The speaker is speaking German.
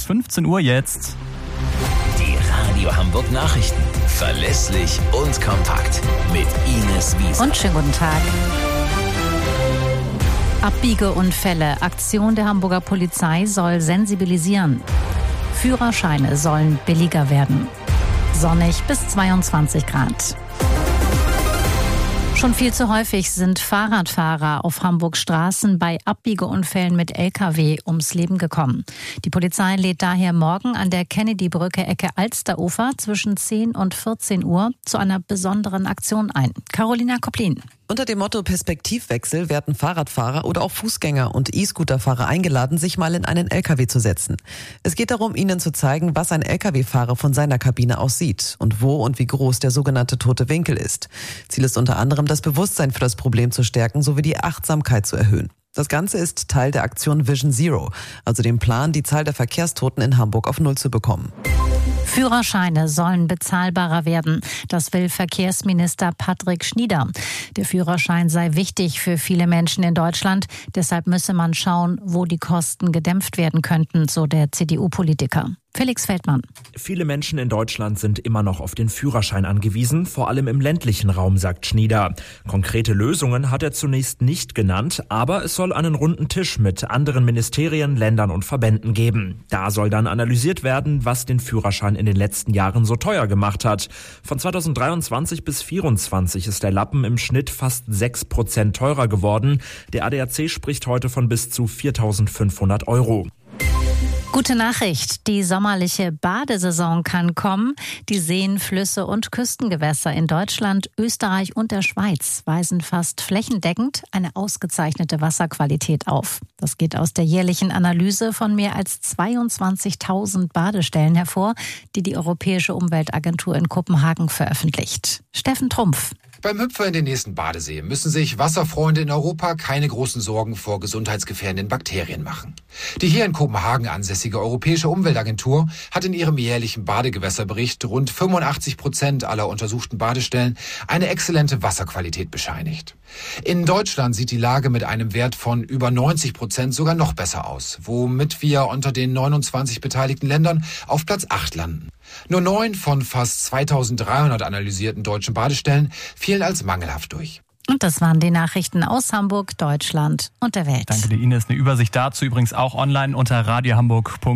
15 Uhr jetzt. Die Radio Hamburg Nachrichten. Verlässlich und kompakt. Mit Ines Wiese. Und schönen guten Tag. Abbiegeunfälle. Aktion der Hamburger Polizei soll sensibilisieren. Führerscheine sollen billiger werden. Sonnig bis 22 Grad. Schon viel zu häufig sind Fahrradfahrer auf Hamburgs Straßen bei Abbiegeunfällen mit Lkw ums Leben gekommen. Die Polizei lädt daher morgen an der Kennedy-Brücke Ecke Alsterufer zwischen 10 und 14 Uhr zu einer besonderen Aktion ein. Carolina Koplin. Unter dem Motto Perspektivwechsel werden Fahrradfahrer oder auch Fußgänger und E-Scooterfahrer eingeladen, sich mal in einen LKW zu setzen. Es geht darum, ihnen zu zeigen, was ein LKW-Fahrer von seiner Kabine aus sieht und wo und wie groß der sogenannte tote Winkel ist. Ziel ist unter anderem, das Bewusstsein für das Problem zu stärken sowie die Achtsamkeit zu erhöhen. Das Ganze ist Teil der Aktion Vision Zero, also dem Plan, die Zahl der Verkehrstoten in Hamburg auf 0 zu bekommen. Führerscheine sollen bezahlbarer werden. Das will Verkehrsminister Patrick Schnieder. Der Führerschein sei wichtig für viele Menschen in Deutschland. Deshalb müsse man schauen, wo die Kosten gedämpft werden könnten, so der CDU-Politiker. Felix Feldmann. Viele Menschen in Deutschland sind immer noch auf den Führerschein angewiesen, vor allem im ländlichen Raum, sagt Schnieder. Konkrete Lösungen hat er zunächst nicht genannt, aber es soll einen runden Tisch mit anderen Ministerien, Ländern und Verbänden geben. Da soll dann analysiert werden, was den Führerschein in den letzten Jahren so teuer gemacht hat. Von 2023 bis 2024 ist der Lappen im Schnitt fast 6% teurer geworden. Der ADAC spricht heute von bis zu 4.500 €. Gute Nachricht, die sommerliche Badesaison kann kommen. Die Seen, Flüsse und Küstengewässer in Deutschland, Österreich und der Schweiz weisen fast flächendeckend eine ausgezeichnete Wasserqualität auf. Das geht aus der jährlichen Analyse von mehr als 22.000 Badestellen hervor, die die Europäische Umweltagentur in Kopenhagen veröffentlicht. Steffen Trumpf. Beim Hüpfer in den nächsten Badesee müssen sich Wasserfreunde in Europa keine großen Sorgen vor gesundheitsgefährdenden Bakterien machen. Die hier in Kopenhagen ansässige Europäische Umweltagentur hat in ihrem jährlichen Badegewässerbericht rund 85% aller untersuchten Badestellen eine exzellente Wasserqualität bescheinigt. In Deutschland sieht die Lage mit einem Wert von über 90% sogar noch besser aus, womit wir unter den 29 beteiligten Ländern auf Platz 8 landen. Nur 9 von fast 2300 analysierten deutschen Badestellen fielen als mangelhaft durch. Und das waren die Nachrichten aus Hamburg, Deutschland und der Welt. Danke dir, Ines. Eine Übersicht dazu übrigens auch online unter radiohamburg.de.